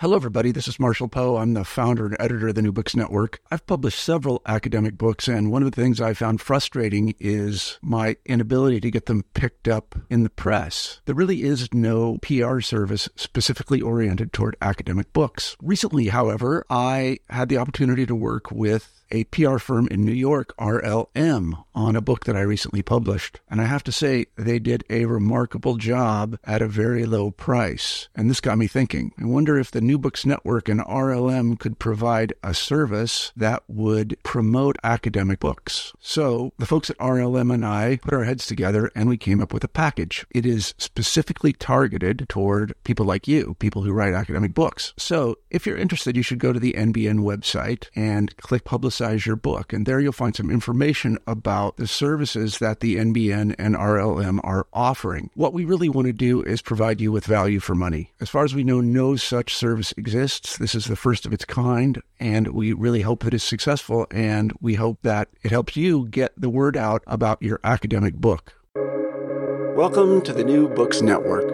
Hello, everybody. This is Marshall Poe. I'm the founder and editor of the New Books Network. I've published several academic books, and one of the things I found frustrating is my inability to get them picked up in the press. There really is no PR service specifically oriented toward academic books. Recently, however, I had the opportunity to work with a PR firm in New York, RLM, on a book that I recently published. And I have to say, they did a remarkable job at a very low price. And this got me thinking. I wonder if the New Books Network and RLM could provide a service that would promote academic books. So the folks at RLM and I put our heads together and we came up with a package. It is specifically targeted toward people like you, people who write academic books. So if you're interested, you should go to the NBN website and click Publicize Your Book. And there you'll find some information about the services that the NBN and RLM are offering. What we really want to do is provide you with value for money. As far as we know, no such service exists. This is the first of its kind, and we really hope that it's successful, and we hope that it helps you get the word out about your academic book. Welcome to the New Books Network.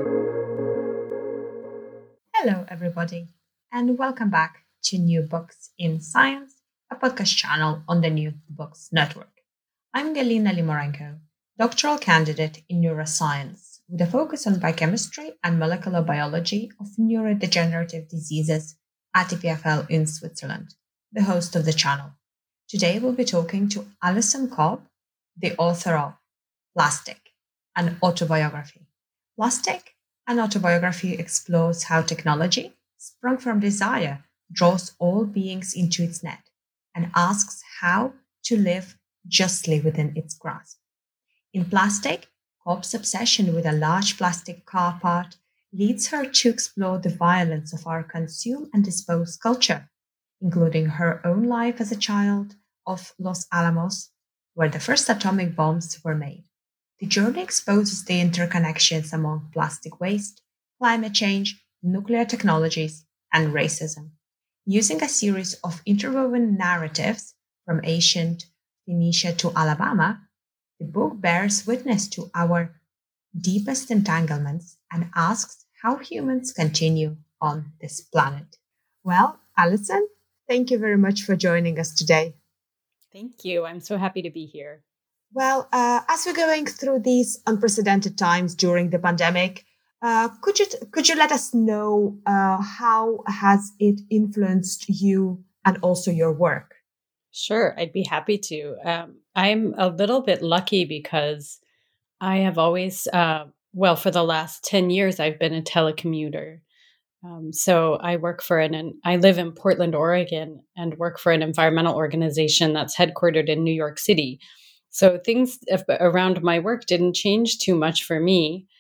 Hello, everybody, and welcome back to New Books in Science, a podcast channel on the New Books Network. I'm Galina Limorenko, doctoral candidate in neuroscience with a focus on biochemistry and molecular biology of neurodegenerative diseases at EPFL in Switzerland, the host of the channel. Today we'll be talking to Alison Cobb, the author of Plastic, an Autobiography. Plastic, an Autobiography explores how technology, sprung from desire, draws all beings into its net, and asks how to live justly within its grasp. In Plastic, Cobb's obsession with a large plastic car part leads her to explore the violence of our consume and dispose culture, including her own life as a child of Los Alamos, where the first atomic bombs were made. The journey exposes the interconnections among plastic waste, climate change, nuclear technologies, and racism. Using a series of interwoven narratives from ancient Phoenicia to Alabama, the book bears witness to our deepest entanglements and asks how humans continue on this planet. Well, Alison, thank you very much for joining us today. Thank you. I'm so happy to be here. Well, as we're going through these unprecedented times during the pandemic, could you let us know how has it influenced you and also your work? Sure, I'd be happy to. I'm a little bit lucky because I have always, for the last 10 years, I've been a telecommuter. So I I live in Portland, Oregon, and work for an environmental organization that's headquartered in New York City. So things around my work didn't change too much for me.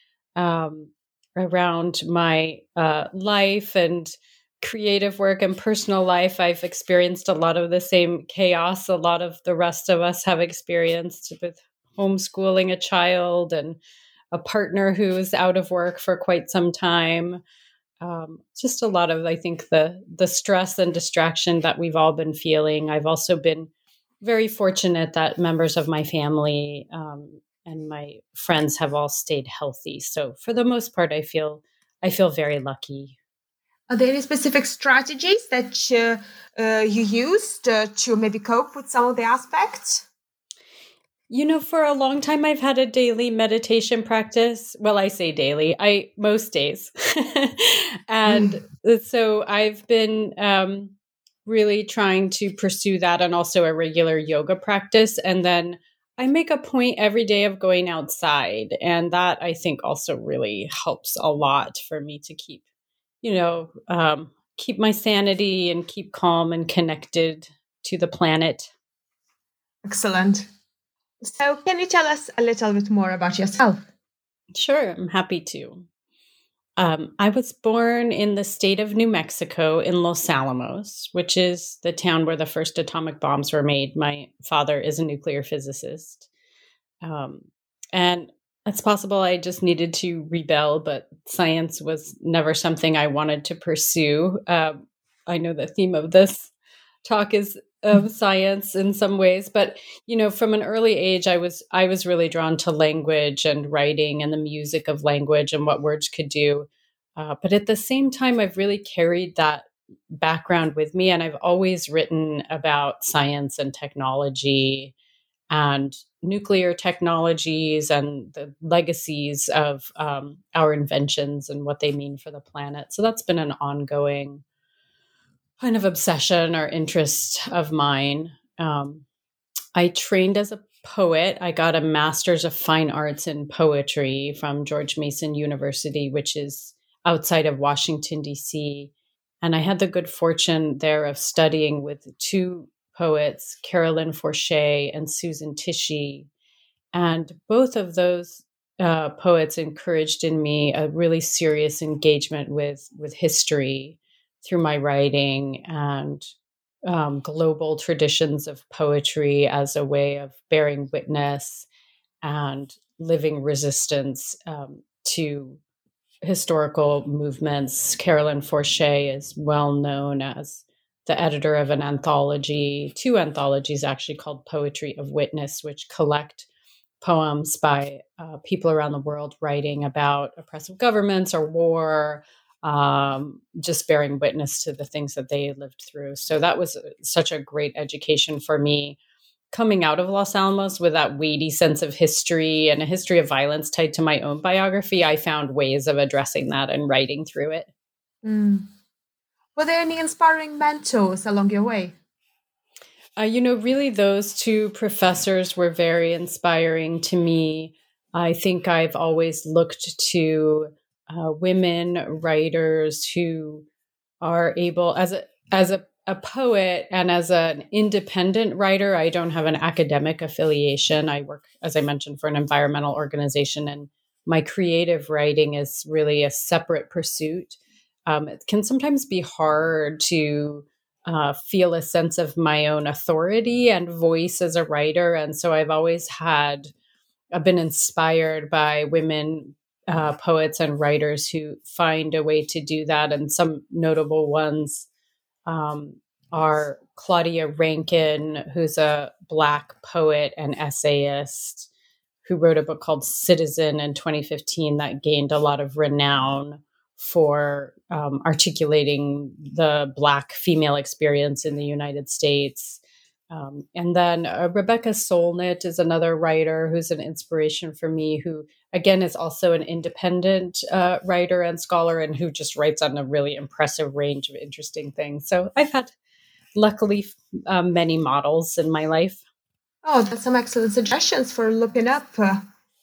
Around my life and creative work and personal life, I've experienced a lot of the same chaos a lot of the rest of us have experienced with homeschooling a child and a partner who's out of work for quite some time. Just a lot of, I think, the stress and distraction that we've all been feeling. I've also been very fortunate that members of my family and my friends have all stayed healthy. So for the most part, I feel very lucky. Are there any specific strategies that you used to maybe cope with some of the aspects? For a long time, I've had a daily meditation practice. Well, I say daily, most days. And so I've been really trying to pursue that, and also a regular yoga practice. And then I make a point every day of going outside. And that, I think, also really helps a lot for me to keep my sanity and keep calm and connected to the planet. Excellent. So can you tell us a little bit more about yourself? Sure, I'm happy to. I was born in the state of New Mexico in Los Alamos, which is the town where the first atomic bombs were made. My father is a nuclear physicist. And it's possible I just needed to rebel, but science was never something I wanted to pursue. I know the theme of this talk is science in some ways, but from an early age, I was really drawn to language and writing and the music of language and what words could do. But at the same time, I've really carried that background with me, and I've always written about science and technology and nuclear technologies and the legacies of our inventions and what they mean for the planet. So that's been an ongoing kind of obsession or interest of mine. I trained as a poet. I got a master's of fine arts in poetry from George Mason University, which is outside of Washington, D.C. And I had the good fortune there of studying with two poets, Carolyn Forche and Susan Tichy. And both of those poets encouraged in me a really serious engagement with history through my writing and global traditions of poetry as a way of bearing witness and living resistance to historical movements. Carolyn Forche is well known as the editor of an anthology, two anthologies actually, called Poetry of Witness, which collect poems by people around the world writing about oppressive governments or war, just bearing witness to the things that they lived through. So that was such a great education for me coming out of Los Alamos with that weighty sense of history and a history of violence tied to my own biography. I found ways of addressing that and writing through it. Were there any inspiring mentors along your way? Really those two professors were very inspiring to me. I think I've always looked to women writers who are able, as a poet and as an independent writer. I don't have an academic affiliation. I work, as I mentioned, for an environmental organization, and my creative writing is really a separate pursuit. It can sometimes be hard to feel a sense of my own authority and voice as a writer. And so I've been inspired by women poets and writers who find a way to do that. And some notable ones are Claudia Rankine, who's a Black poet and essayist who wrote a book called Citizen in 2015 that gained a lot of renown for articulating the Black female experience in the United States. And then Rebecca Solnit is another writer who's an inspiration for me, who, again, is also an independent writer and scholar, and who just writes on a really impressive range of interesting things. So I've had, luckily, many models in my life. Oh, that's some excellent suggestions for looking up for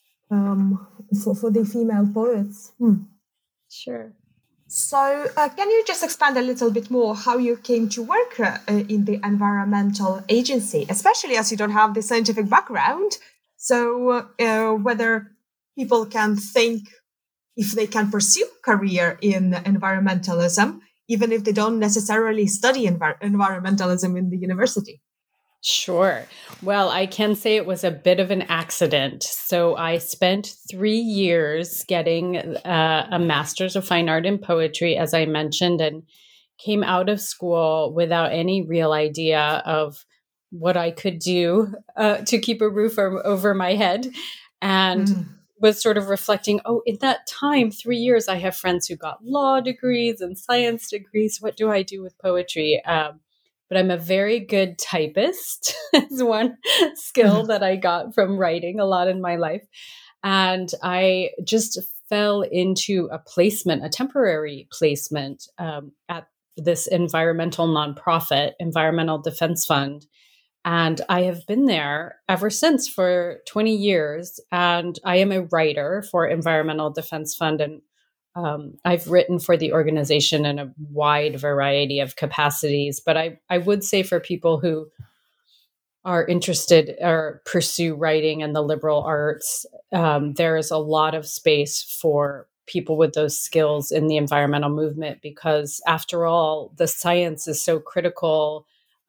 the female poets. Sure. So can you just expand a little bit more how you came to work in the environmental agency, especially as you don't have the scientific background? So whether people can think if they can pursue a career in environmentalism, even if they don't necessarily study environmentalism in the university? Sure. Well, I can say it was a bit of an accident. So I spent 3 years getting a master's of fine art in poetry, as I mentioned, and came out of school without any real idea of what I could do to keep a roof over my head. And was sort of reflecting, in that time, 3 years, I have friends who got law degrees and science degrees. What do I do with poetry? But I'm a very good typist. It's one skill that I got from writing a lot in my life. And I just fell into a temporary placement at this environmental nonprofit, Environmental Defense Fund. And I have been there ever since for 20 years. And I am a writer for Environmental Defense Fund. And I've written for the organization in a wide variety of capacities, but I would say for people who are interested or pursue writing and the liberal arts, there is a lot of space for people with those skills in the environmental movement, because after all, the science is so critical.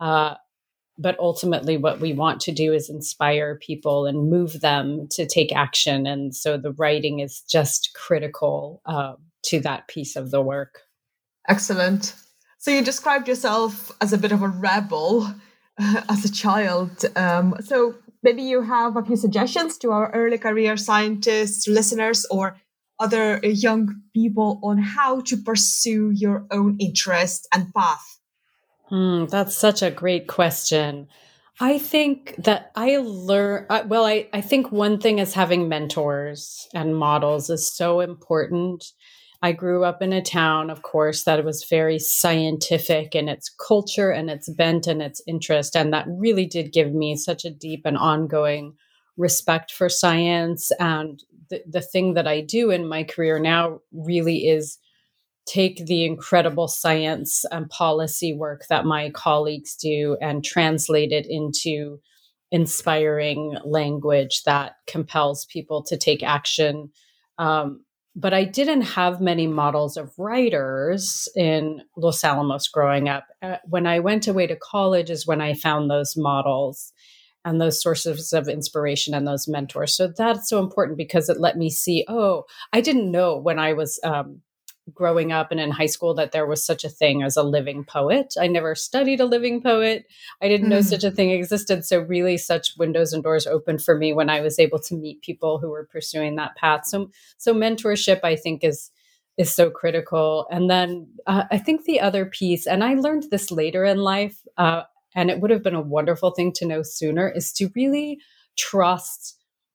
But ultimately, what we want to do is inspire people and move them to take action. And so the writing is just critical to that piece of the work. Excellent. So you described yourself as a bit of a rebel as a child. So maybe you have a few suggestions to our early career scientists, listeners, or other young people on how to pursue your own interest and path? That's such a great question. I think that I learn, I think one thing is having mentors and models is so important. I grew up in a town, of course, that was very scientific in its culture and its bent and its interest. And that really did give me such a deep and ongoing respect for science. And the thing that I do in my career now really is take the incredible science and policy work that my colleagues do and translate it into inspiring language that compels people to take action. But I didn't have many models of writers in Los Alamos growing up. When I went away to college is when I found those models and those sources of inspiration and those mentors. So that's so important because it let me see, I didn't know when I was growing up and in high school that there was such a thing as a living poet. I never studied a living poet. I didn't know such a thing existed. So really such windows and doors opened for me when I was able to meet people who were pursuing that path. So mentorship, I think, is so critical. And then I think the other piece, and I learned this later in life, and it would have been a wonderful thing to know sooner, is to really trust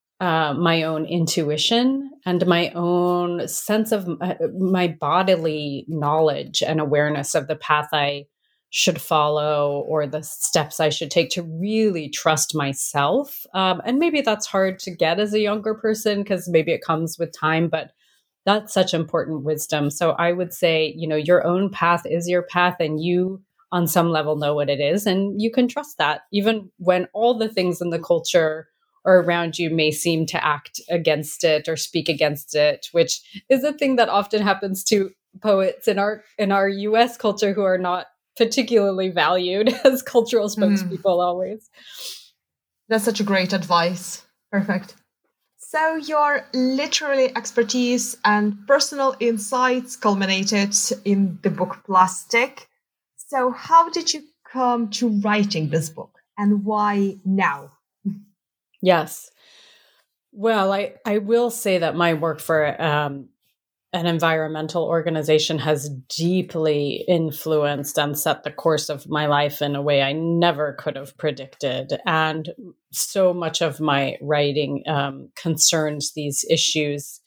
my own intuition and my own sense of my bodily knowledge and awareness of the path I should follow or the steps I should take to really trust myself. And maybe that's hard to get as a younger person because maybe it comes with time, but that's such important wisdom. So I would say, your own path is your path and you on some level know what it is and you can trust that even when all the things in the culture or around you may seem to act against it or speak against it, which is a thing that often happens to poets in our US culture who are not particularly valued as cultural spokespeople always. That's such a great advice. Perfect. So your literary expertise and personal insights culminated in the book Plastic. So how did you come to writing this book and why now? Yes. Well, I will say that my work for an environmental organization has deeply influenced and set the course of my life in a way I never could have predicted. And so much of my writing concerns these issues.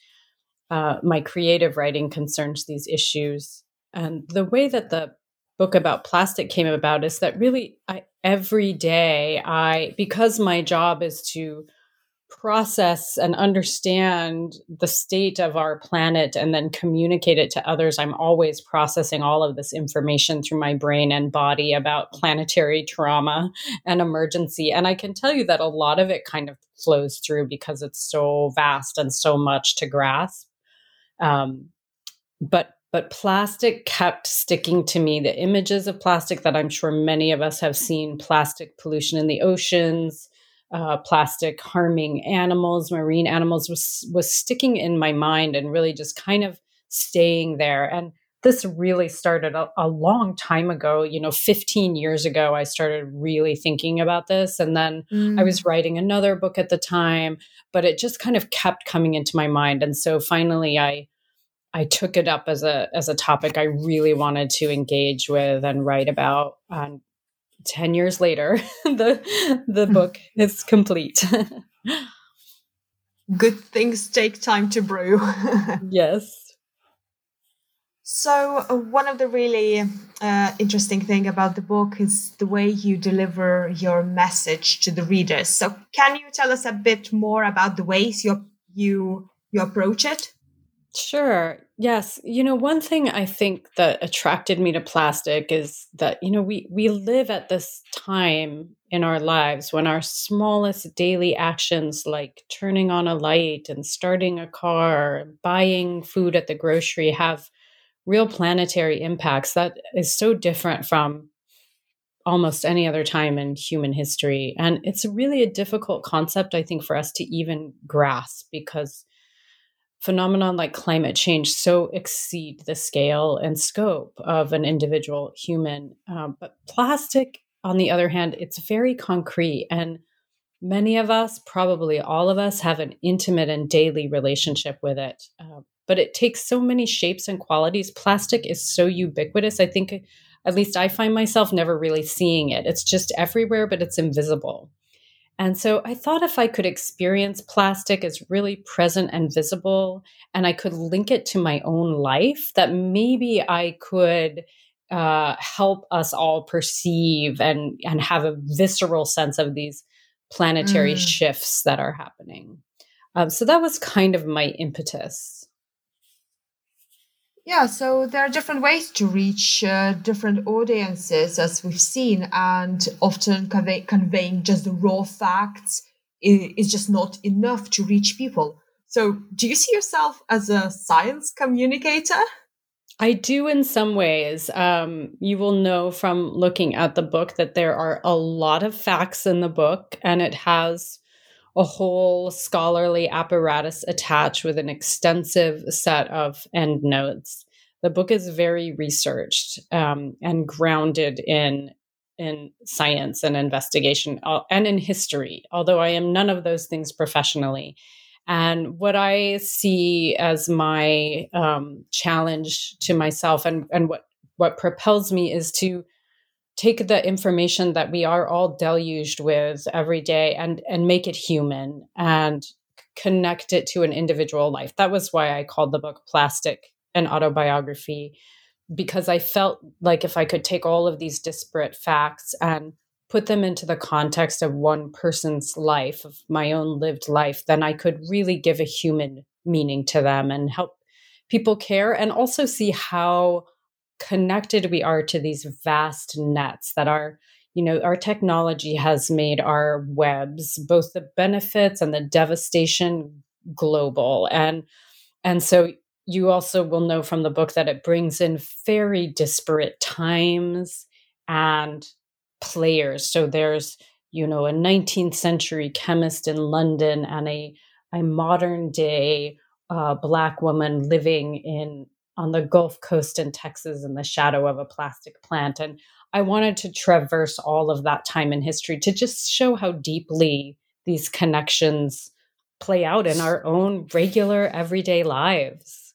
My creative writing concerns these issues. And the way that the book about plastic came about is that really every day because my job is to process and understand the state of our planet and then communicate it to others, I'm always processing all of this information through my brain and body about planetary trauma and emergency. And I can tell you that a lot of it kind of flows through because it's so vast and so much to grasp. But plastic kept sticking to me. The images of plastic that I'm sure many of us have seen, plastic pollution in the oceans, plastic harming animals, marine animals, was sticking in my mind and really just kind of staying there. And this really started a long time ago. 15 years ago, I started really thinking about this. And then I was writing another book at the time, but it just kind of kept coming into my mind. And so finally, I took it up as a topic I really wanted to engage with and write about. 10 years later, the book is complete. Good things take time to brew. Yes. So one of the really interesting thing about the book is the way you deliver your message to the readers. So can you tell us a bit more about the ways you approach it? Sure. Yes. One thing I think that attracted me to plastic is that, we live at this time in our lives when our smallest daily actions like turning on a light and starting a car, buying food at the grocery have real planetary impacts. That is so different from almost any other time in human history. And it's really a difficult concept, I think, for us to even grasp because phenomenon like climate change so exceed the scale and scope of an individual human. But plastic, on the other hand, it's very concrete. And many of us, probably all of us, have an intimate and daily relationship with it. but it takes so many shapes and qualities. Plastic is so ubiquitous. I think, at least I find myself never really seeing it. It's just everywhere, but it's invisible. And so I thought if I could experience plastic as really present and visible, and I could link it to my own life, that maybe I could help us all perceive and have a visceral sense of these planetary shifts that are happening. So that was kind of my impetus. Yeah, so there are different ways to reach different audiences, as we've seen, and often conveying just the raw facts is just not enough to reach people. So do you see yourself as a science communicator? I do in some ways. You will know from looking at the book that there are a lot of facts in the book, and it has a whole scholarly apparatus attached with an extensive set of endnotes. The book is very researched and grounded in science and investigation and in history, although I am none of those things professionally. And what I see as my challenge to myself and what propels me is to take the information that we are all deluged with every day and make it human and connect it to an individual life. That was why I called the book Plastic: An Autobiography, because I felt like if I could take all of these disparate facts and put them into the context of one person's life, of my own lived life, then I could really give a human meaning to them and help people care, and also see how connected we are to these vast nets that are, our technology has made our webs, both the benefits and the devastation, global. And so you also will know from the book that it brings in very disparate times and players. So there's, a 19th century chemist in London and a modern day Black woman living on the Gulf Coast in Texas in the shadow of a plastic plant. And I wanted to traverse all of that time in history to just show how deeply these connections play out in our own regular everyday lives.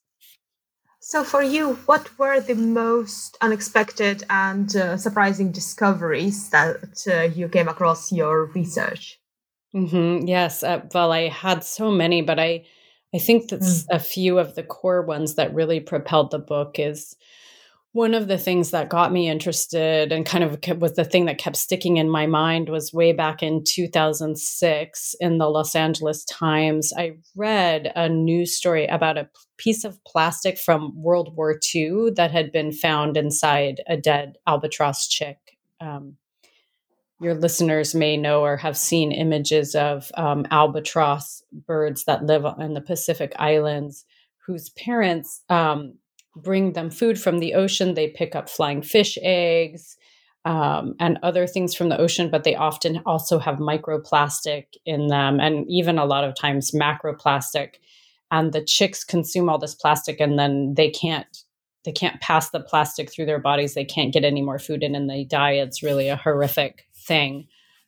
So for you, what were the most unexpected and surprising discoveries that you came across your research? Yes. Well, I had so many, but I think that's a few of the core ones that really propelled the book. Is one of the things that got me interested and kind of was the thing that kept sticking in my mind was way back in 2006 in the Los Angeles Times. I read a news story about a piece of plastic from World War II that had been found inside a dead albatross chick. Your listeners may know or have seen images of albatross birds that live in the Pacific Islands, whose parents bring them food from the ocean. They pick up flying fish eggs and other things from the ocean, but they often also have microplastic in them, and even a lot of times macroplastic. And the chicks consume all this plastic, and then they can't pass the plastic through their bodies. They can't get any more food in, and they die. It's really a horrific thing.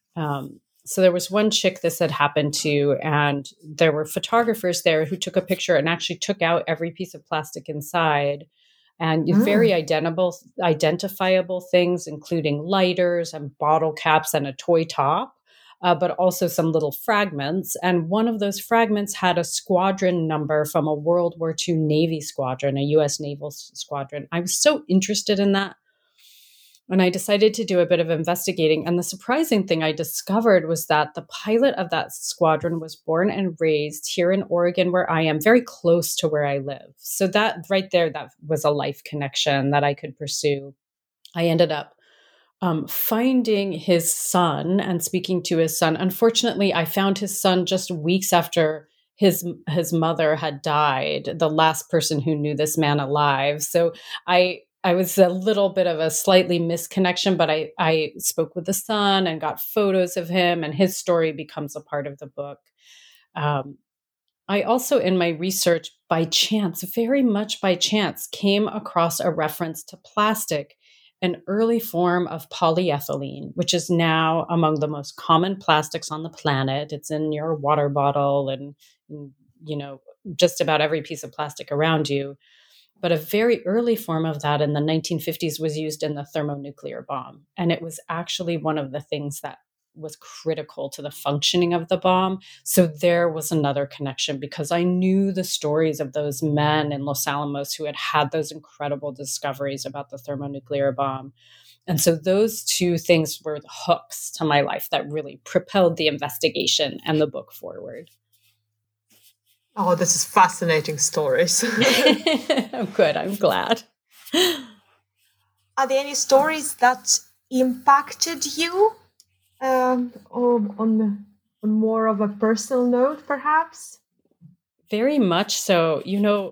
So there was one chick this had happened to, and there were photographers there who took a picture and actually took out every piece of plastic inside, and very identifiable things, including lighters and bottle caps and a toy top, but also some little fragments. And one of those fragments had a squadron number from a World War II Navy squadron, a U.S. naval squadron. I was so interested in that. And I decided to do a bit of investigating. And the surprising thing I discovered was that the pilot of that squadron was born and raised here in Oregon, where I am, very close to where I live. So that right there, that was a life connection that I could pursue. I ended up finding his son and speaking to his son. Unfortunately, I found his son just weeks after his mother had died, the last person who knew this man alive. So I was a little bit of a slightly misconnection, but I spoke with the son and got photos of him, and his story becomes a part of the book. I also, in my research, by chance, very much by chance, came across a reference to plastic, an early form of polyethylene, which is now among the most common plastics on the planet. It's in your water bottle and just about every piece of plastic around you. But a very early form of that in the 1950s was used in the thermonuclear bomb. And it was actually one of the things that was critical to the functioning of the bomb. So there was another connection, because I knew the stories of those men in Los Alamos who had had those incredible discoveries about the thermonuclear bomb. And so those two things were the hooks to my life that really propelled the investigation and the book forward. Oh, this is fascinating stories. Oh, good. I'm glad. Are there any stories that impacted you on more of a personal note, perhaps? Very much so.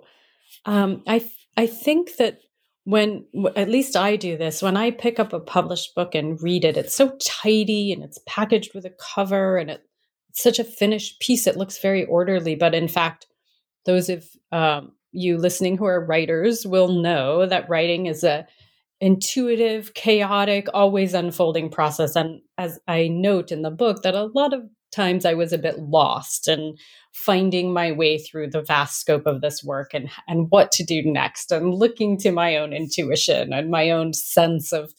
I think that when, at least I do this, when I pick up a published book and read it, it's so tidy and it's packaged with a cover and it's such a finished piece. It looks very orderly. But in fact, those of you listening who are writers will know that writing is a intuitive, chaotic, always unfolding process. And as I note in the book, that a lot of times I was a bit lost and finding my way through the vast scope of this work and what to do next, and looking to my own intuition and my own sense of,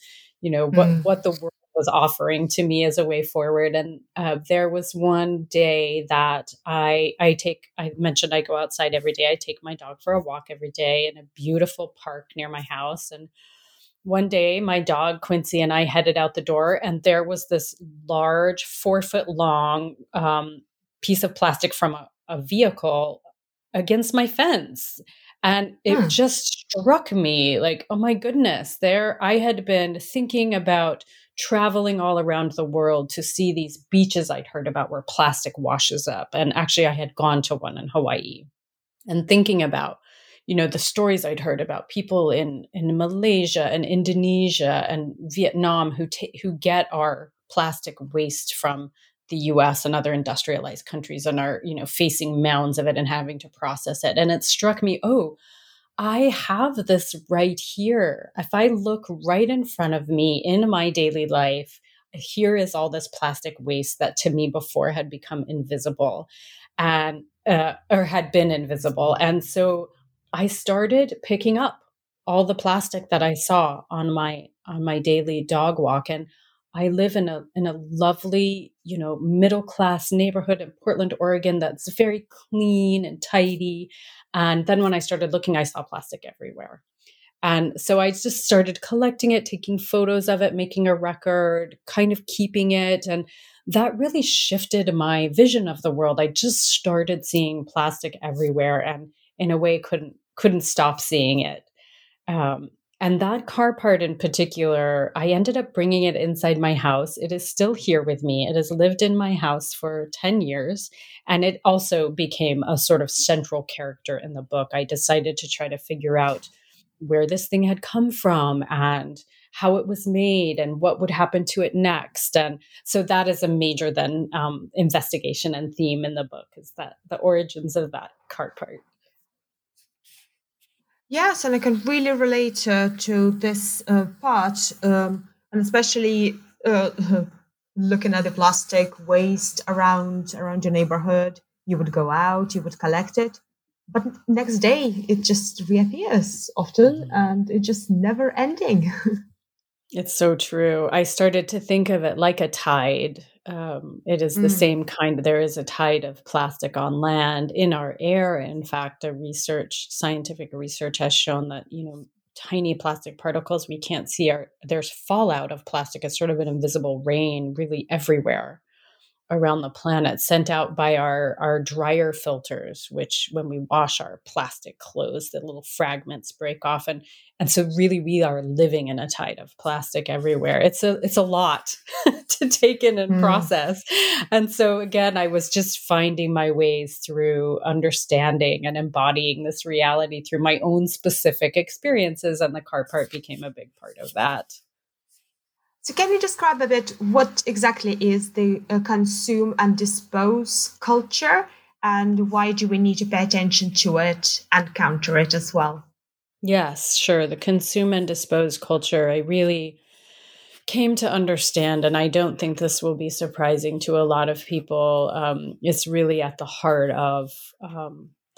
what the world was offering to me as a way forward. And there was one day that I mentioned I go outside every day. I take my dog for a walk every day in a beautiful park near my house. And one day my dog Quincy and I headed out the door, and there was this large 4-foot long piece of plastic from a vehicle against my fence. And it just struck me like, oh my goodness, there I had been thinking about traveling all around the world to see these beaches I'd heard about where plastic washes up. And actually I had gone to one in Hawaii, and thinking about, the stories I'd heard about people in Malaysia and Indonesia and Vietnam who get our plastic waste from the US and other industrialized countries and are, facing mounds of it and having to process it. And it struck me, oh, I have this right here. If I look right in front of me in my daily life, here is all this plastic waste that to me before had become invisible and or had been invisible. And so I started picking up all the plastic that I saw on my daily dog walk. And I live in a lovely, middle class neighborhood in Portland, Oregon that's very clean and tidy. And then when I started looking, I saw plastic everywhere. And so I just started collecting it, taking photos of it, making a record, kind of keeping it. And that really shifted my vision of the world. I just started seeing plastic everywhere, and in a way couldn't stop seeing it. And that car part in particular, I ended up bringing it inside my house. It is still here with me. It has lived in my house for 10 years. And it also became a sort of central character in the book. I decided to try to figure out where this thing had come from and how it was made and what would happen to it next. And so that is a major then investigation and theme in the book, is that the origins of that cart part. Yes, and I can really relate to this part, and especially looking at the plastic waste around your neighborhood. You would go out, you would collect it, but next day it just reappears often, and it's just never ending. It's so true. I started to think of it like a tide. It is the same kind. There is a tide of plastic on land, in our air. In fact, scientific research has shown that, tiny plastic particles we can't see there's fallout of plastic. It's sort of an invisible rain really everywhere around the planet, sent out by our dryer filters, which when we wash our plastic clothes, the little fragments break off. And so really we are living in a tide of plastic everywhere. It's a lot to take in and process. And so again, I was just finding my ways through understanding and embodying this reality through my own specific experiences. And the car part became a big part of that. So can you describe a bit what exactly is the consume and dispose culture, and why do we need to pay attention to it and counter it as well? Yes, sure. The consume and dispose culture, I really came to understand, and I don't think this will be surprising to a lot of people. It's really at the heart of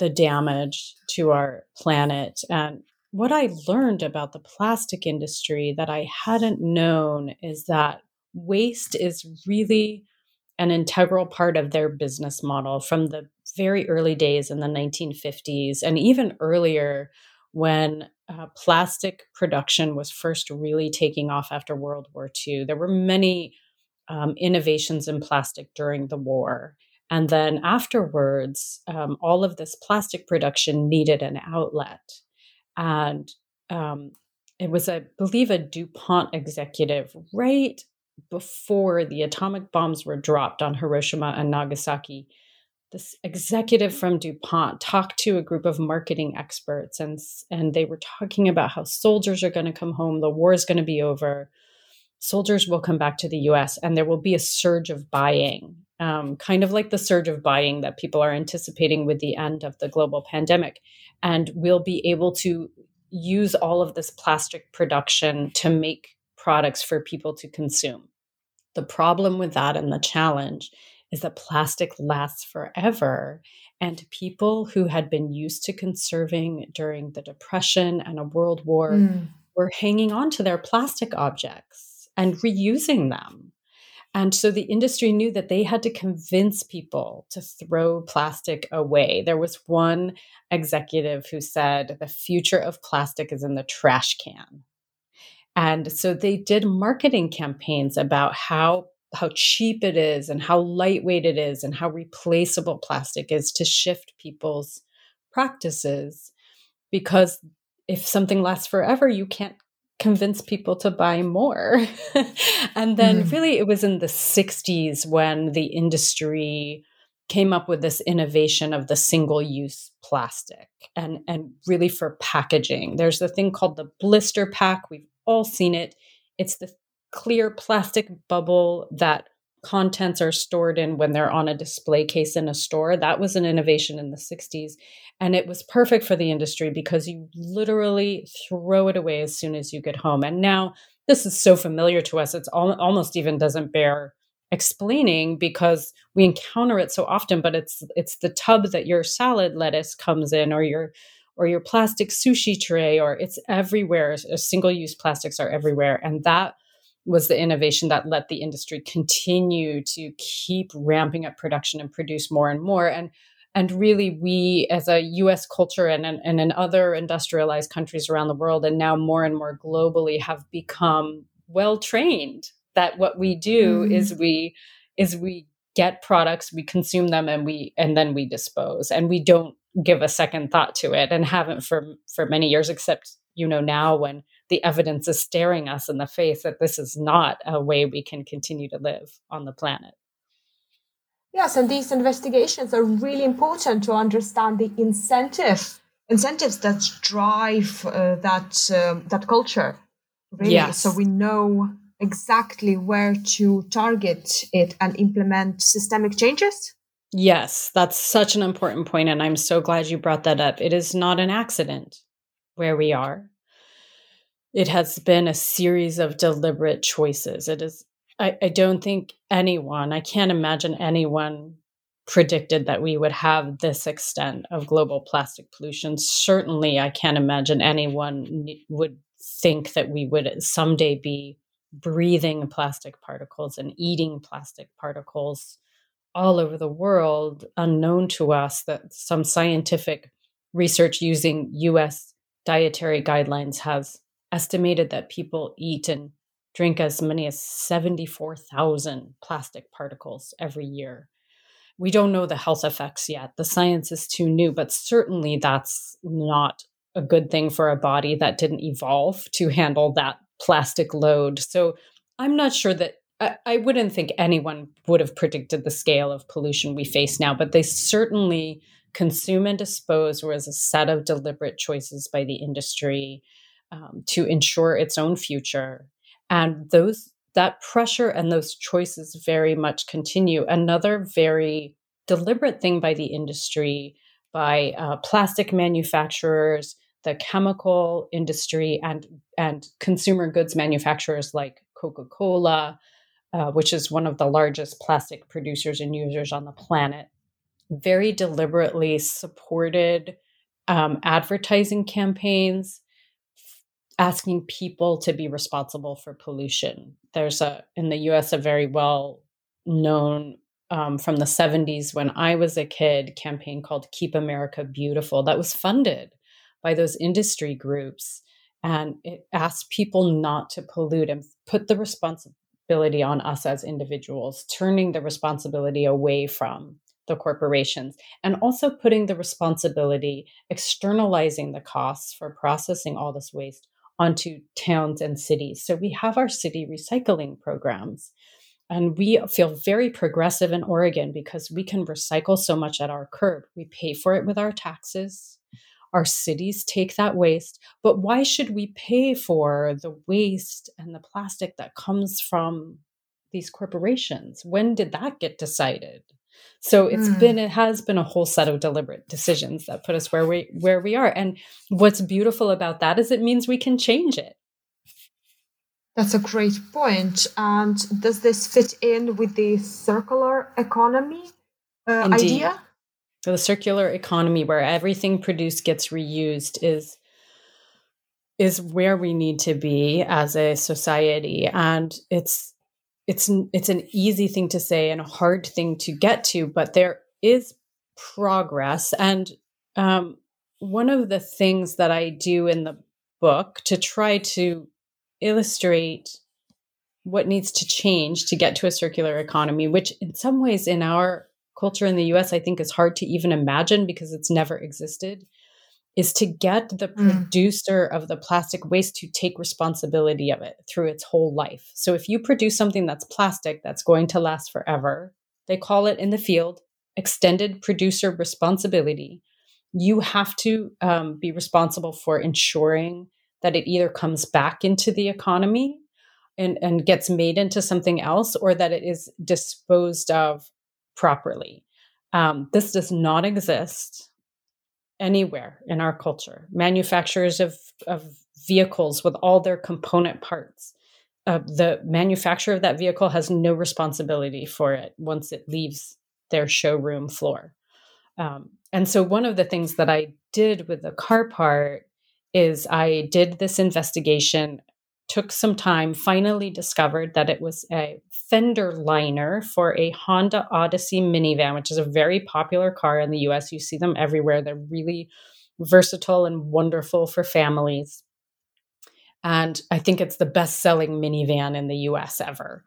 the damage to our planet. And what I learned about the plastic industry that I hadn't known is that waste is really an integral part of their business model from the very early days in the 1950s and even earlier when plastic production was first really taking off after World War II. There were many innovations in plastic during the war. And then afterwards, all of this plastic production needed an outlet. And it was, I believe, a DuPont executive right before the atomic bombs were dropped on Hiroshima and Nagasaki. This executive from DuPont talked to a group of marketing experts, and they were talking about how soldiers are going to come home, the war is going to be over, soldiers will come back to the US, and there will be a surge of buying, kind of like the surge of buying that people are anticipating with the end of the global pandemic. And we'll be able to use all of this plastic production to make products for people to consume. The problem with that and the challenge is that plastic lasts forever. And people who had been used to conserving during the Depression and a world war were hanging on to their plastic objects and reusing them. And so the industry knew that they had to convince people to throw plastic away. There was one executive who said, the future of plastic is in the trash can. And so they did marketing campaigns about how cheap it is and how lightweight it is and how replaceable plastic is to shift people's practices. Because if something lasts forever, you can't convince people to buy more. And then really it was in the 60s when the industry came up with this innovation of the single-use plastic and really for packaging. There's the thing called the blister pack. We've all seen it. It's the clear plastic bubble that contents are stored in when they're on a display case in a store. That was an innovation in the 60s. And it was perfect for the industry because you literally throw it away as soon as you get home. And now this is so familiar to us, it's almost even doesn't bear explaining because we encounter it so often, but it's the tub that your salad lettuce comes in or your plastic sushi tray, or it's everywhere. Single-use plastics are everywhere. And that was the innovation that let the industry continue to keep ramping up production and produce more and more. And really, we as a US culture and in other industrialized countries around the world, and now more and more globally, have become well trained that what we do is we get products, we consume them, and then we dispose. And we don't give a second thought to it, and haven't for many years, except, now when the evidence is staring us in the face that this is not a way we can continue to live on the planet. Yes, and these investigations are really important to understand the incentives that drive that culture. Really, yes. So we know exactly where to target it and implement systemic changes. Yes, that's such an important point, and I'm so glad you brought that up. It is not an accident where we are. It has been a series of deliberate choices. It is. I don't think I can't imagine anyone predicted that we would have this extent of global plastic pollution. Certainly, I can't imagine anyone would think that we would someday be breathing plastic particles and eating plastic particles all over the world, unknown to us, that some scientific research using US dietary guidelines has estimated that people eat and drink as many as 74,000 plastic particles every year. We don't know the health effects yet. The science is too new, but certainly that's not a good thing for a body that didn't evolve to handle that plastic load. So I'm not sure that I wouldn't think anyone would have predicted the scale of pollution we face now, but they certainly consume and dispose was a set of deliberate choices by the industry to ensure its own future. And that pressure and those choices very much continue. Another very deliberate thing by the industry, by plastic manufacturers, the chemical industry, and consumer goods manufacturers like Coca-Cola, which is one of the largest plastic producers and users on the planet. very deliberately supported advertising campaigns asking people to be responsible for pollution. There's in the US, a very well known from the 70s when I was a kid campaign called Keep America Beautiful that was funded by those industry groups. And it asked people not to pollute and put the responsibility on us as individuals, turning the responsibility away from the corporations, and also putting the responsibility, externalizing the costs for processing all this waste onto towns and cities. So we have our city recycling programs. And we feel very progressive in Oregon because we can recycle so much at our curb. We pay for it with our taxes. Our cities take that waste. But why should we pay for the waste and the plastic that comes from these corporations? When did that get decided? So it has been a whole set of deliberate decisions that put us where we are. And what's beautiful about that is it means we can change it. That's a great point. And does this fit in with the circular economy idea? The circular economy, where everything produced gets reused, is where we need to be as a society. And it's an easy thing to say and a hard thing to get to, but there is progress. And one of the things that I do in the book to try to illustrate what needs to change to get to a circular economy, which in some ways in our culture in the US, I think is hard to even imagine because it's never existed, is to get the producer of the plastic waste to take responsibility of it through its whole life. So if you produce something that's plastic that's going to last forever, they call it in the field extended producer responsibility. You have to be responsible for ensuring that it either comes back into the economy and gets made into something else, or that it is disposed of properly. This does not exist anywhere in our culture. Manufacturers of vehicles with all their component parts, the manufacturer of that vehicle has no responsibility for it once it leaves their showroom floor. And so one of the things that I did with the car part is I did this investigation, took some time, finally discovered that it was a fender liner for a Honda Odyssey minivan, which is a very popular car in the US. You see them everywhere. They're really versatile and wonderful for families. And I think it's the best-selling minivan in the US ever.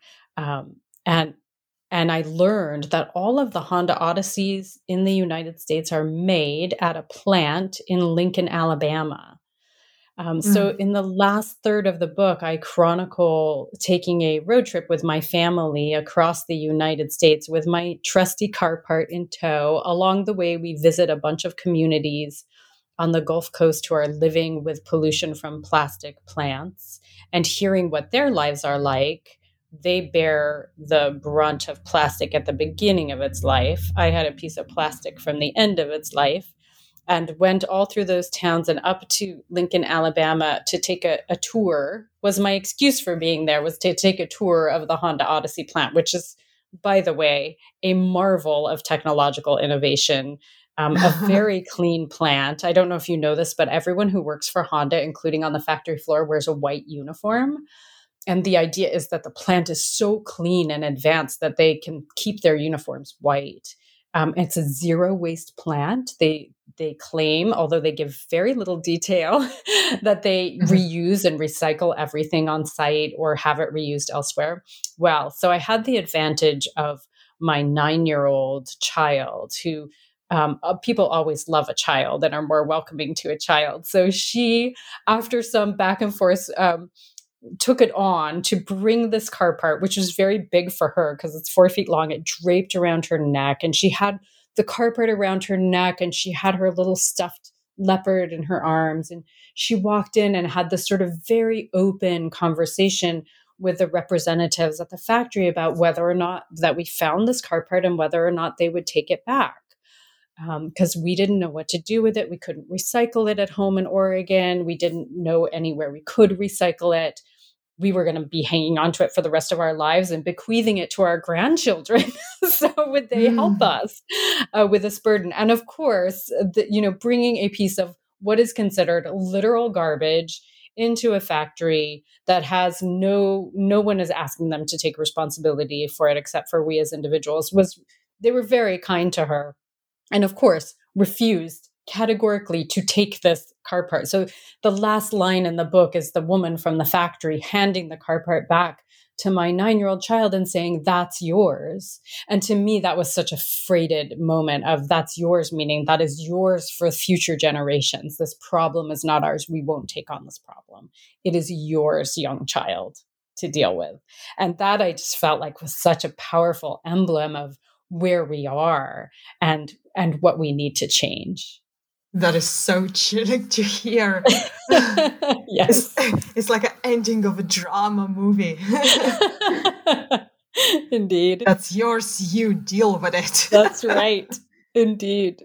And I learned that all of the Honda Odysseys in the United States are made at a plant in Lincoln, Alabama. So in the last third of the book, I chronicle taking a road trip with my family across the United States with my trusty car part in tow. Along the way, we visit a bunch of communities on the Gulf Coast who are living with pollution from plastic plants and hearing what their lives are like. They bear the brunt of plastic at the beginning of its life. I had a piece of plastic from the end of its life, and went all through those towns and up to Lincoln, Alabama to take a tour. Was my excuse for being there, was to take a tour of the Honda Odyssey plant, which is, by the way, a marvel of technological innovation, a very clean plant. I don't know if you know this, but everyone who works for Honda, including on the factory floor, wears a white uniform. And the idea is that the plant is so clean and advanced that they can keep their uniforms white. It's a zero waste plant. They claim, although they give very little detail, that they reuse and recycle everything on site or have it reused elsewhere. Well, so I had the advantage of my 9-year-old child who people always love a child and are more welcoming to a child. So she, after some back and forth, took it on to bring this car part, which was very big for her because it's 4 feet long. It draped around her neck, and she had the car part around her neck, and she had her little stuffed leopard in her arms. And she walked in and had this sort of very open conversation with the representatives at the factory about whether or not that we found this car part and whether or not they would take it back. Because we didn't know what to do with it. We couldn't recycle it at home in Oregon. We didn't know anywhere we could recycle it. we were going to be hanging on to it for the rest of our lives and bequeathing it to our grandchildren. So would they help us with this burden? And of course, bringing a piece of what is considered literal garbage into a factory that has no one is asking them to take responsibility for it except for we as individuals, they were very kind to her. And of course, refused categorically to take this car part. So the last line in the book is the woman from the factory handing the car part back to my 9-year-old child and saying, "That's yours." And to me, that was such a freighted moment of "that's yours," meaning that is yours for future generations. This problem is not ours. We won't take on this problem. It is yours, young child, to deal with. And that I just felt like was such a powerful emblem of where we are and what we need to change. That is so chilling to hear. Yes. It's like an ending of a drama movie. Indeed. That's yours, you deal with it. That's right. Indeed.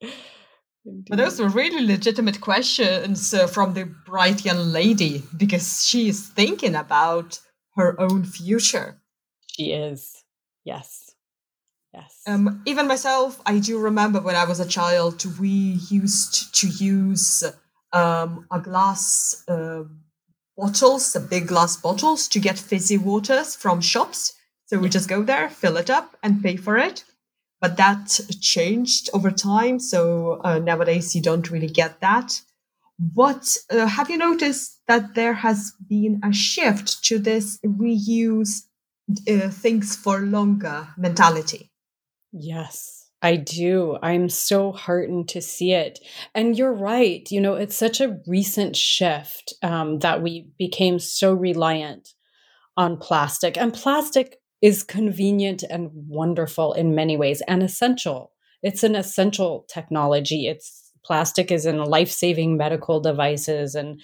But those were really legitimate questions from the bright young lady, because she is thinking about her own future. She is. Yes. Yes. Even myself, I do remember when I was a child, we used to use a glass bottles, big glass bottles, to get fizzy waters from shops. So we just go there, fill it up, and pay for it. But that changed over time. So nowadays you don't really get that. What have you noticed that there has been a shift to this reuse things for longer mentality? Yes, I do. I'm so heartened to see it. And you're right. It's such a recent shift that we became so reliant on plastic. And plastic is convenient and wonderful in many ways and essential. It's an essential technology. Plastic is in life-saving medical devices and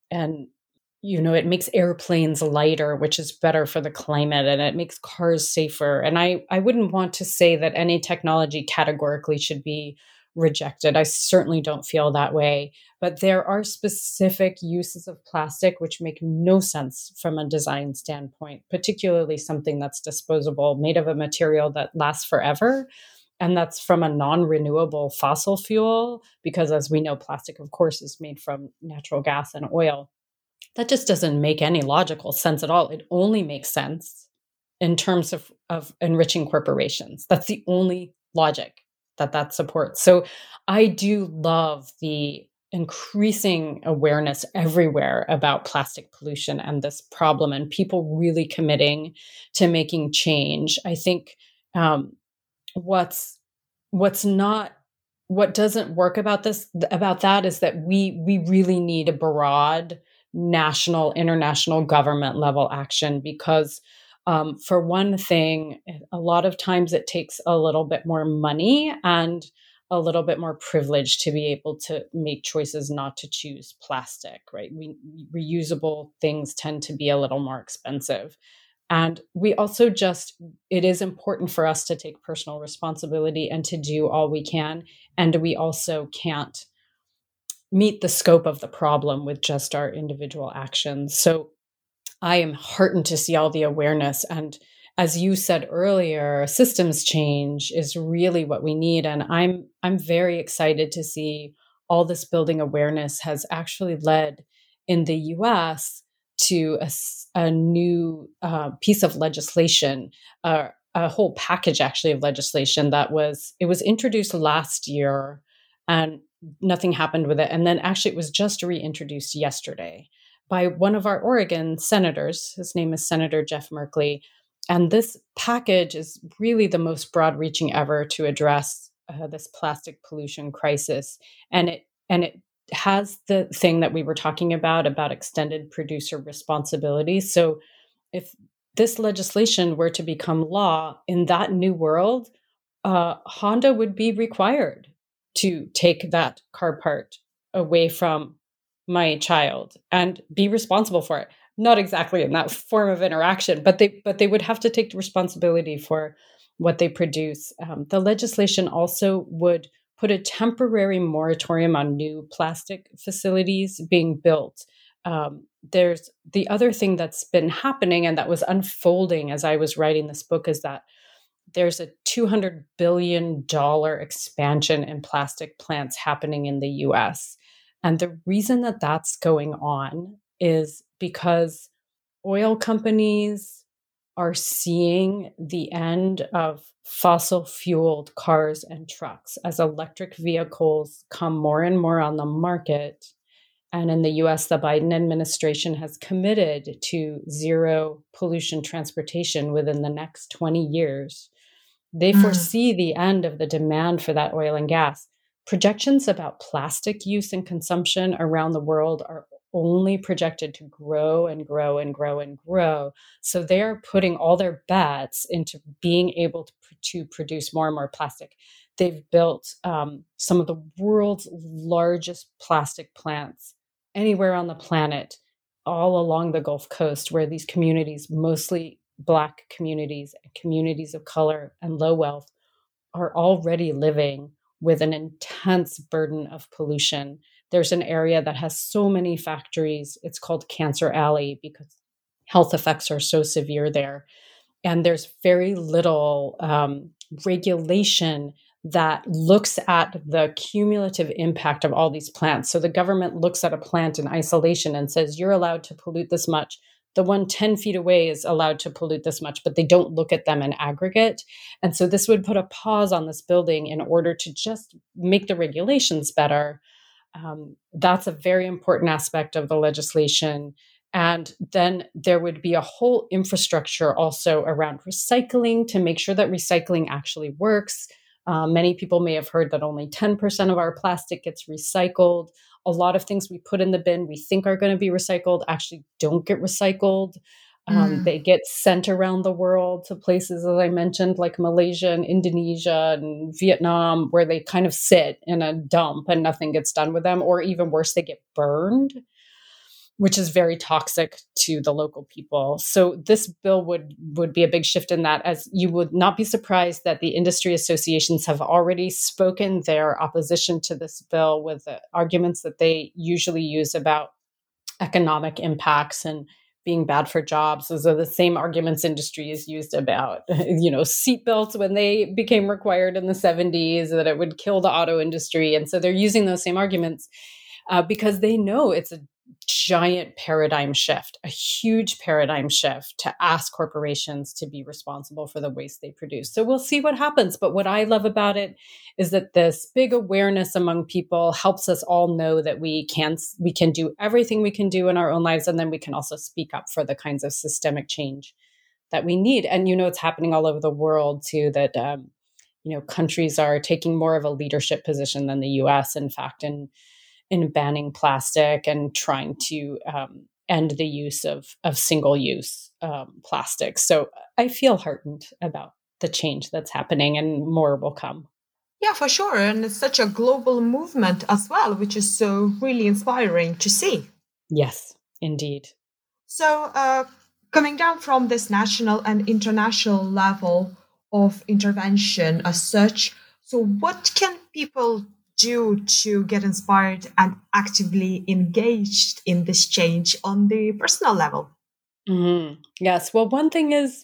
it makes airplanes lighter, which is better for the climate, and it makes cars safer. And I wouldn't want to say that any technology categorically should be rejected. I certainly don't feel that way. But there are specific uses of plastic which make no sense from a design standpoint, particularly something that's disposable, made of a material that lasts forever. And that's from a non-renewable fossil fuel, because as we know, plastic, of course, is made from natural gas and oil. That just doesn't make any logical sense at all. It only makes sense in terms of enriching corporations. That's the only logic that supports. So I do love the increasing awareness everywhere about plastic pollution and this problem, and people really committing to making change. I think what doesn't work about that is that we really need a broad national, international government level action, because for one thing, a lot of times it takes a little bit more money and a little bit more privilege to be able to make choices not to choose plastic, right? Reusable things tend to be a little more expensive. And we also it is important for us to take personal responsibility and to do all we can. And we also can't meet the scope of the problem with just our individual actions. So I am heartened to see all the awareness. And as you said earlier, systems change is really what we need. And I'm very excited to see all this building awareness has actually led in the US to a new piece of legislation, a whole package actually of legislation it was introduced last year and nothing happened with it. And then actually it was just reintroduced yesterday by one of our Oregon senators. His name is Senator Jeff Merkley. And this package is really the most broad-reaching ever to address this plastic pollution crisis. And it has the thing that we were talking about extended producer responsibility. So if this legislation were to become law in that new world, Honda would be required to take that car part away from my child and be responsible for it. Not exactly in that form of interaction, but they would have to take responsibility for what they produce. The legislation also would put a temporary moratorium on new plastic facilities being built there's the other thing that's been happening and that was unfolding as I was writing this book is that there's a $200 billion expansion in plastic plants happening in the US. And the reason that that's going on is because oil companies are seeing the end of fossil fueled cars and trucks as electric vehicles come more and more on the market. And in the US, the Biden administration has committed to zero pollution transportation within the next 20 years. They foresee the end of the demand for that oil and gas. Projections about plastic use and consumption around the world are only projected to grow and grow and grow and grow. So they're putting all their bets into being able to produce more and more plastic. They've built some of the world's largest plastic plants anywhere on the planet, all along the Gulf Coast, where these communities, mostly Black communities, communities of color and low wealth, are already living with an intense burden of pollution. There's an area that has so many factories. It's called Cancer Alley because health effects are so severe there. And there's very little regulation that looks at the cumulative impact of all these plants. So the government looks at a plant in isolation and says, you're allowed to pollute this much. The one 10 feet away is allowed to pollute this much, but they don't look at them in aggregate. And so this would put a pause on this building in order to just make the regulations better. That's a very important aspect of the legislation. And then there would be a whole infrastructure also around recycling to make sure that recycling actually works. Many people may have heard that only 10% of our plastic gets recycled. A lot of things we put in the bin we think are going to be recycled actually don't get recycled. They get sent around the world to places, as I mentioned, like Malaysia and Indonesia and Vietnam, where they kind of sit in a dump and nothing gets done with them. Or even worse, they get burned, which is very toxic to the local people. So this bill would be a big shift in that, as you would not be surprised that the industry associations have already spoken their opposition to this bill with the arguments that they usually use about economic impacts and being bad for jobs. Those are the same arguments industry is used about, seatbelts when they became required in the 70s, that it would kill the auto industry. And so they're using those same arguments because they know it's a giant paradigm shift, a huge paradigm shift to ask corporations to be responsible for the waste they produce. So we'll see what happens. But what I love about it is that this big awareness among people helps us all know that we can do everything we can do in our own lives. And then we can also speak up for the kinds of systemic change that we need. And, it's happening all over the world too, that, countries are taking more of a leadership position than the US, in fact, in banning plastic and trying to end the use of single-use plastics. So I feel heartened about the change that's happening, and more will come. Yeah, for sure. And it's such a global movement as well, which is so really inspiring to see. Yes, indeed. So coming down from this national and international level of intervention as such, so what can people do to get inspired and actively engaged in this change on the personal level? Mm-hmm. Yes. Well, one thing is,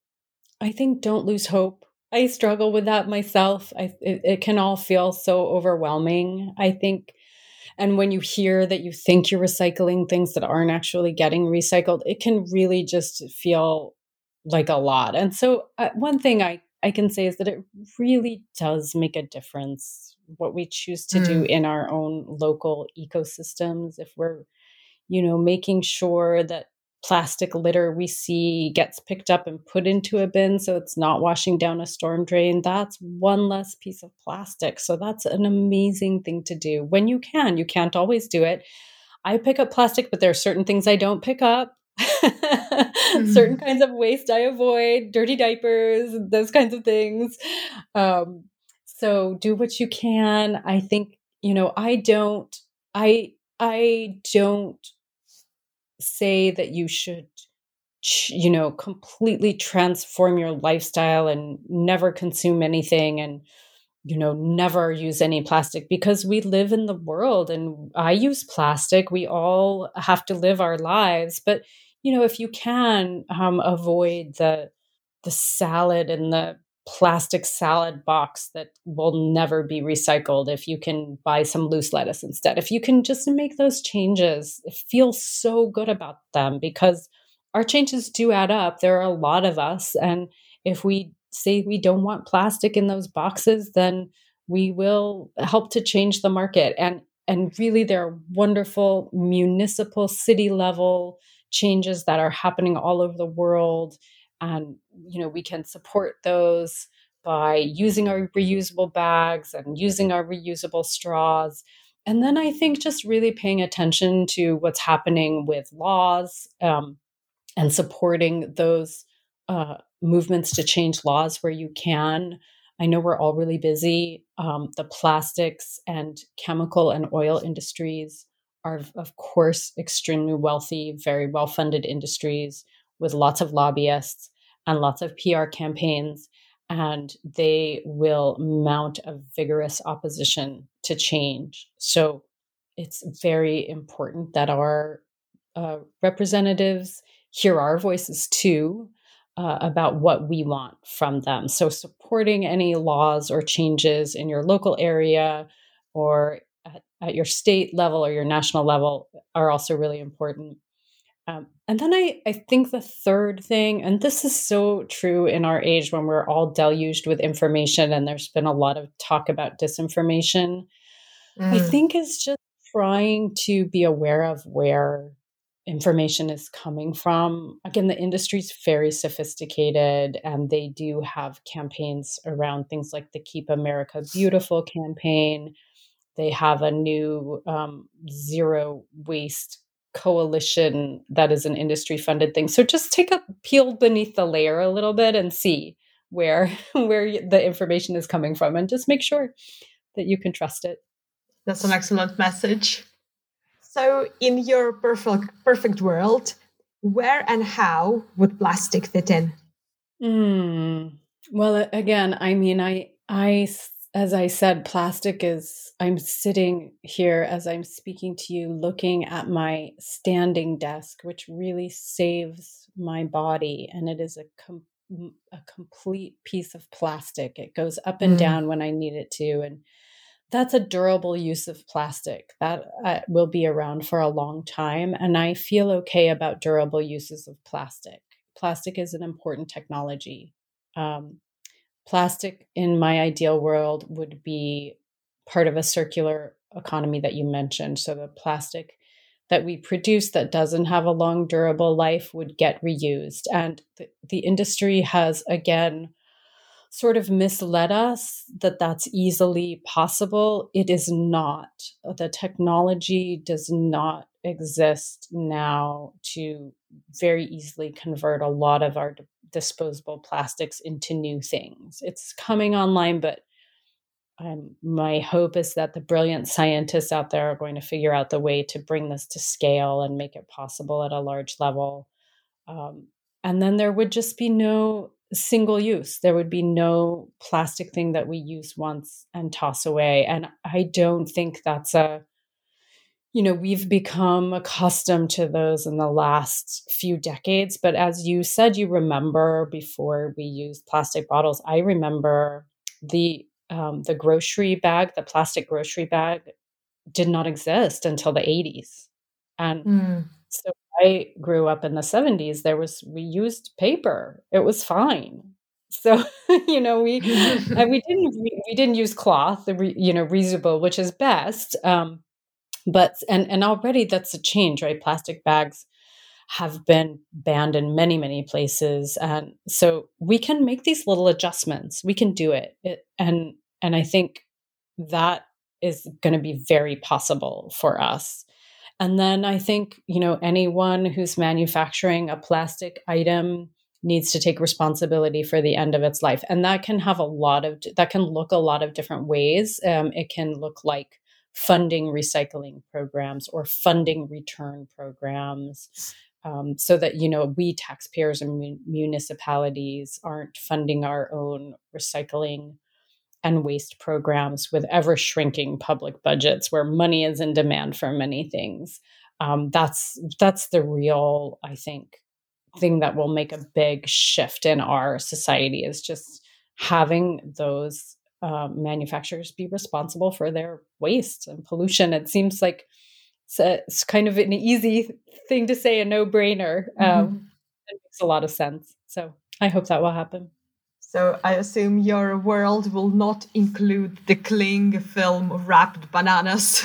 I think, don't lose hope. I struggle with that myself. It can all feel so overwhelming, I think. And when you hear that you think you're recycling things that aren't actually getting recycled, it can really just feel like a lot. And so one thing I can say is that it really does make a difference what we choose to do in our own local ecosystems. If we're, making sure that plastic litter we see gets picked up and put into a bin so it's not washing down a storm drain, that's one less piece of plastic. So that's an amazing thing to do when you can. You can't always do it. I pick up plastic, but there are certain things I don't pick up. Certain kinds of waste I avoid, dirty diapers, those kinds of things. So do what you can. I think, I don't say that you should, completely transform your lifestyle and never consume anything and never use any plastic, because we live in the world and I use plastic. We all have to live our lives. But, if you can avoid the salad in the plastic salad box that will never be recycled, if you can buy some loose lettuce instead, if you can just make those changes, feel so good about them, because our changes do add up. There are a lot of us. And if we say we don't want plastic in those boxes, then we will help to change the market. And really, there are wonderful municipal city level changes that are happening all over the world. And, we can support those by using our reusable bags and using our reusable straws. And then I think just really paying attention to what's happening with laws, and supporting those movements to change laws where you can. I know we're all really busy. The plastics and chemical and oil industries are, of course, extremely wealthy, very well-funded industries with lots of lobbyists and lots of PR campaigns, and they will mount a vigorous opposition to change. So it's very important that our representatives hear our voices too, about what we want from them. So supporting any laws or changes in your local area or at your state level or your national level are also really important. And then I think the third thing, and this is so true in our age when we're all deluged with information and there's been a lot of talk about disinformation, I think is just trying to be aware of where information is coming from. Again, the industry's very sophisticated, and they do have campaigns around things like the Keep America Beautiful campaign. They have a new zero waste coalition that is an industry funded thing. So just take a peel beneath the layer a little bit and see where the information is coming from, and just make sure that you can trust it. That's an excellent message. So in your perfect world, where and how would plastic fit in? Well, again, I mean, I, as I said, plastic is, I'm sitting here as I'm speaking to you, looking at my standing desk, which really saves my body. And it is a complete piece of plastic. It goes up and down when I need it to. And that's a durable use of plastic that will be around for a long time. And I feel okay about durable uses of plastic. Plastic is an important technology. Plastic in my ideal world would be part of a circular economy that you mentioned. So the plastic that we produce that doesn't have a long durable life would get reused. And the industry has, again, sort of misled us that that's easily possible. It is not. The technology does not exist now to very easily convert a lot of our disposable plastics into new things. It's coming online, but my hope is that the brilliant scientists out there are going to figure out the way to bring this to scale and make it possible at a large level. And then there would just be no single use. There would be no plastic thing that we use once and toss away. And I don't think that's we've become accustomed to those in the last few decades. But as you said, you remember before we used plastic bottles, I remember the grocery bag, the plastic grocery bag did not exist until the 80s. And so I grew up in the 70s. We used paper. It was fine. So, we didn't use cloth, reusable, which is best. But already that's a change, right? Plastic bags have been banned in many, many places. And so we can make these little adjustments. We can do it. And I think that is going to be very possible for us. And then I think, anyone who's manufacturing a plastic item needs to take responsibility for the end of its life. And that can have that can look a lot of different ways. It can look like funding recycling programs or funding return programs, so that, we taxpayers and municipalities aren't funding our own recycling and waste programs with ever shrinking public budgets where money is in demand for many things. That's the real, I think, thing that will make a big shift in our society, is just having those manufacturers be responsible for their waste and pollution. It seems like it's kind of an easy thing to say, a no-brainer. It makes a lot of sense. So I hope that will happen. So I assume your world will not include the cling film wrapped bananas.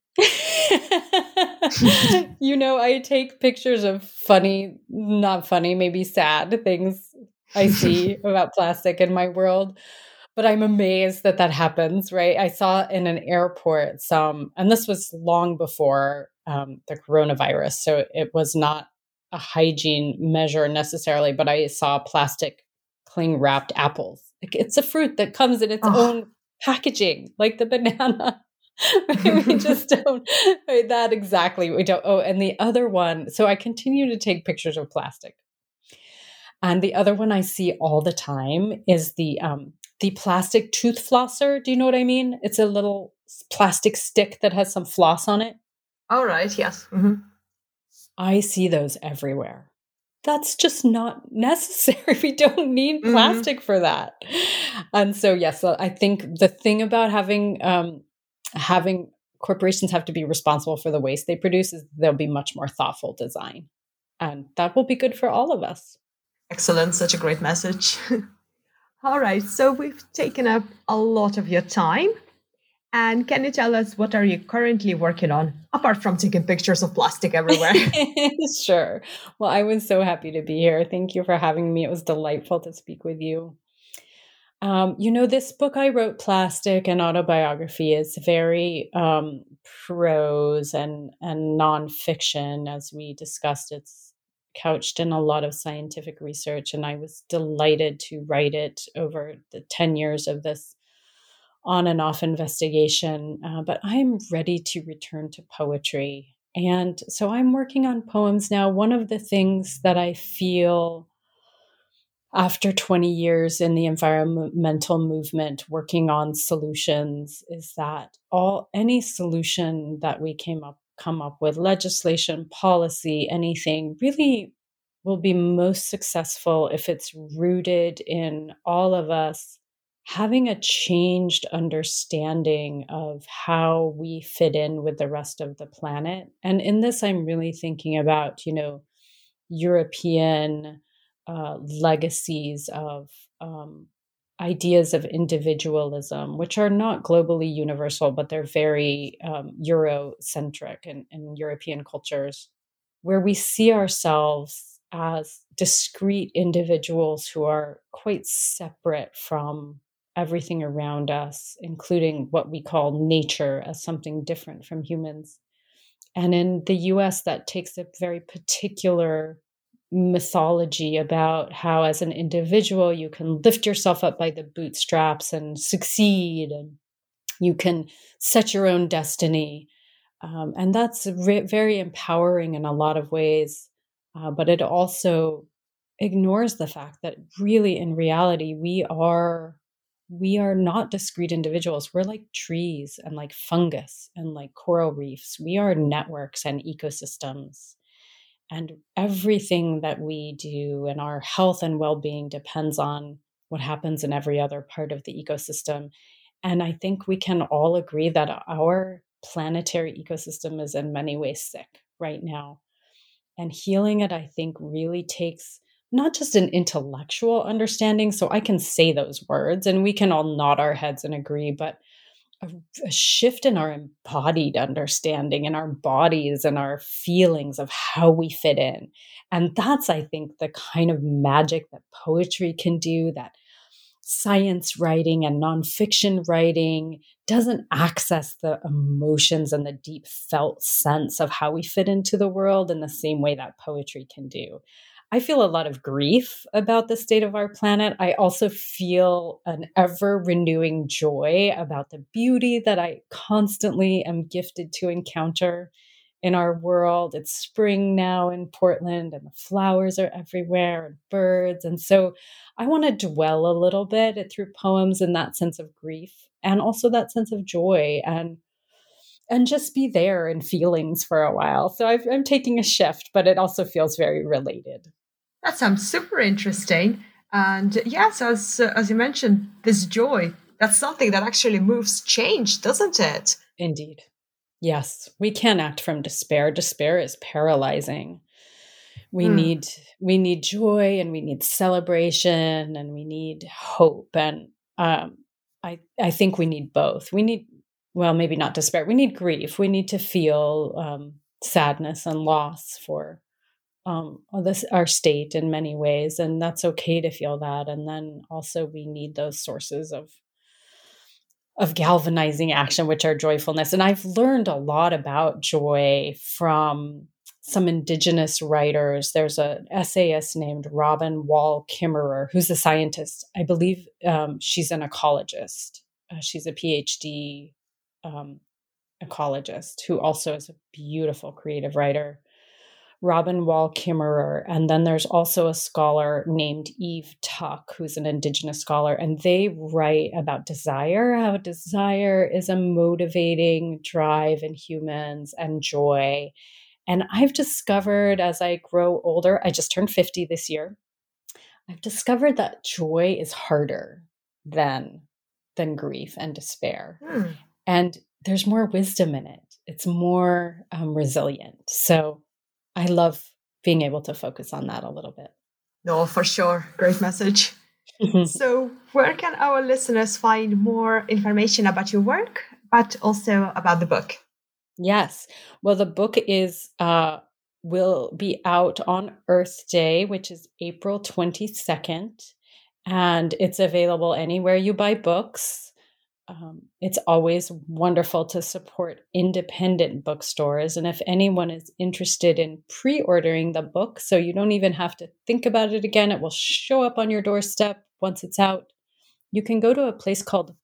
I take pictures of not funny, maybe sad things I see about plastic in my world. But I'm amazed that happens, right? I saw in an airport and this was long before the coronavirus, so it was not a hygiene measure necessarily, but I saw plastic cling wrapped apples. Like, it's a fruit that comes in its own packaging, like the banana. We just don't, that exactly. We don't. Oh, and the other one, so I continue to take pictures of plastic. And the other one I see all the time is the plastic tooth flosser. Do you know what I mean? It's a little plastic stick that has some floss on it. All right. Yes. Mm-hmm. I see those everywhere. That's just not necessary. We don't need plastic for that. And so, yes, I think the thing about having corporations have to be responsible for the waste they produce is there'll be much more thoughtful design. And that will be good for all of us. Excellent. Such a great message. All right. So we've taken up a lot of your time. And can you tell us, what are you currently working on, apart from taking pictures of plastic everywhere? Sure. Well, I was so happy to be here. Thank you for having me. It was delightful to speak with you. This book I wrote, Plastic, an autobiography, is very prose and nonfiction. As we discussed, it's couched in a lot of scientific research, and I was delighted to write it over the 10 years of this on and off investigation. But I'm ready to return to poetry. And so I'm working on poems now. One of the things that I feel after 20 years in the environmental movement, working on solutions, is that any solution that we come up with, legislation, policy, anything, really will be most successful if it's rooted in all of us having a changed understanding of how we fit in with the rest of the planet. And in this, I'm really thinking about, European legacies of ideas of individualism, which are not globally universal, but they're very Eurocentric in European cultures, where we see ourselves as discrete individuals who are quite separate from everything around us, including what we call nature as something different from humans. And in the US, that takes a very particular mythology about how, as an individual, you can lift yourself up by the bootstraps and succeed, and you can set your own destiny. And that's very empowering in a lot of ways. But it also ignores the fact that really, in reality, we are not discrete individuals. We're like trees and like fungus and like coral reefs. We are networks and ecosystems. And everything that we do and our health and well-being depends on what happens in every other part of the ecosystem. And I think we can all agree that our planetary ecosystem is in many ways sick right now. And healing it, I think, really takes not just an intellectual understanding, so I can say those words and we can all nod our heads and agree, but a shift in our embodied understanding in our bodies and our feelings of how we fit in. And that's, I think, the kind of magic that poetry can do, that science writing and nonfiction writing doesn't access the emotions and the deep felt sense of how we fit into the world in the same way that poetry can do. I feel a lot of grief about the state of our planet. I also feel an ever-renewing joy about the beauty that I constantly am gifted to encounter in our world. It's spring now in Portland and the flowers are everywhere and birds. And so I want to dwell a little bit through poems in that sense of grief and also that sense of joy and just be there in feelings for a while. So I'm taking a shift, but it also feels very related. That sounds super interesting. And yes, as you mentioned, this joy, that's something that actually moves change, doesn't it? Indeed. Yes, we can't act from despair. Despair is paralyzing. We need joy and we need celebration and we need hope. And I think we need both. We need, well, maybe not despair. We need grief. We need to feel sadness and loss for our state in many ways, and that's okay to feel that. And then also we need those sources of galvanizing action, which are joyfulness. And I've learned a lot about joy from some Indigenous writers. There's an essayist named Robin Wall Kimmerer, who's a scientist. I believe she's an ecologist. She's a PhD ecologist who also is a beautiful creative writer. Robin Wall Kimmerer. And then there's also a scholar named Eve Tuck, who's an Indigenous scholar, and they write about desire, how desire is a motivating drive in humans and joy. And I've discovered as I grow older, I just turned 50 this year, I've discovered that joy is harder than grief and despair. And there's more wisdom in it. It's more resilient. So I love being able to focus on that a little bit. No, for sure. Great message. So where can our listeners find more information about your work, but also about the book? Yes. Well, the book will be out on Earth Day, which is April 22nd. And it's available anywhere you buy books. It's always wonderful to support independent bookstores. And if anyone is interested in pre-ordering the book, so you don't even have to think about it again, it will show up on your doorstep once it's out, you can go to a place called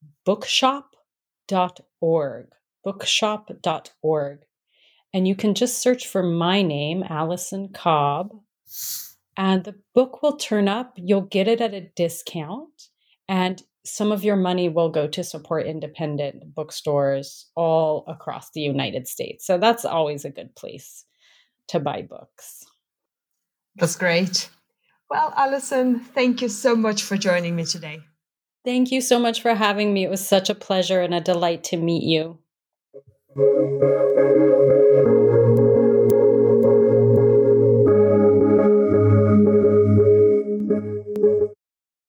bookshop.org, bookshop.org. And you can just search for my name, Allison Cobb, and the book will turn up. You'll get it at a discount, and some of your money will go to support independent bookstores all across the United States. So that's always a good place to buy books. That's great. Well, Allison, thank you so much for joining me today. Thank you so much for having me. It was such a pleasure and a delight to meet you.